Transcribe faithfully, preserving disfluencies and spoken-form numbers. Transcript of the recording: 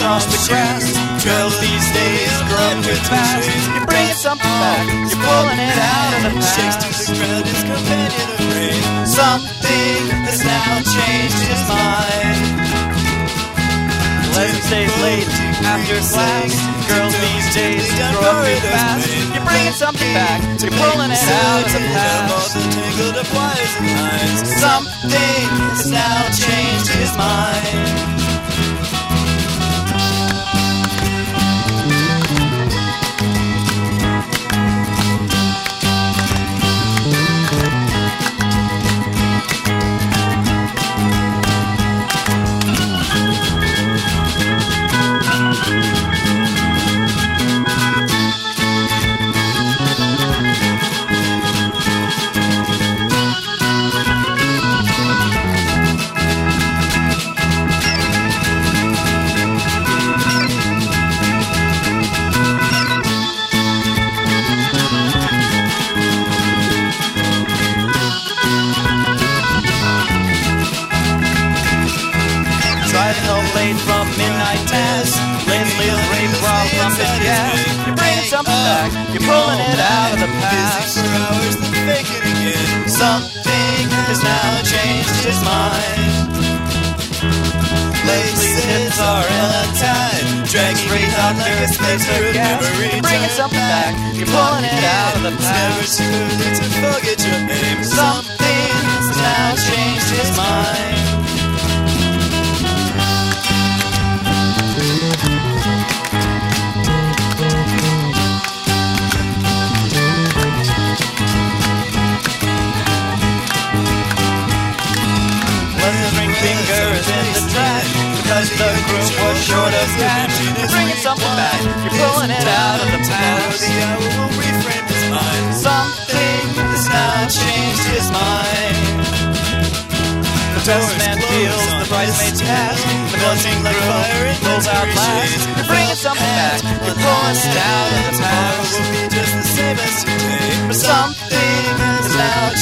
across the grass. Trails these days grow too fast. You're bringing something back, you're pulling it out of the past. Shakes to the ground, his companion of rain. Something has now changed his mind. Pleasant stays late after class. Girls these days grow up too fast. You're bringing something back, you're pulling it out of the past. Something has now changed his mind. Late from midnight mass, Leslie's rape while pumping gas. You're bringing something back, you're pulling it out of the past. For hours, then fake it again. Something has now changed his mind. Leslie's hips are untied, drags straight doctor, takes her gas. You're bringing something back, you're pulling it out of the past. It's never too late to forget your name. Something has now changed his mind. Fingers in the trash because the group was short of cash. You're bringing something back, you're pulling it out of the past. The hour will reframe his mind. Something has now changed his mind. The best man feels the bridesmaid's cast. The buzzing like fire rolls out last. You're bringing something back, you're pulling it out of the past. Will be just the same as today. But something has now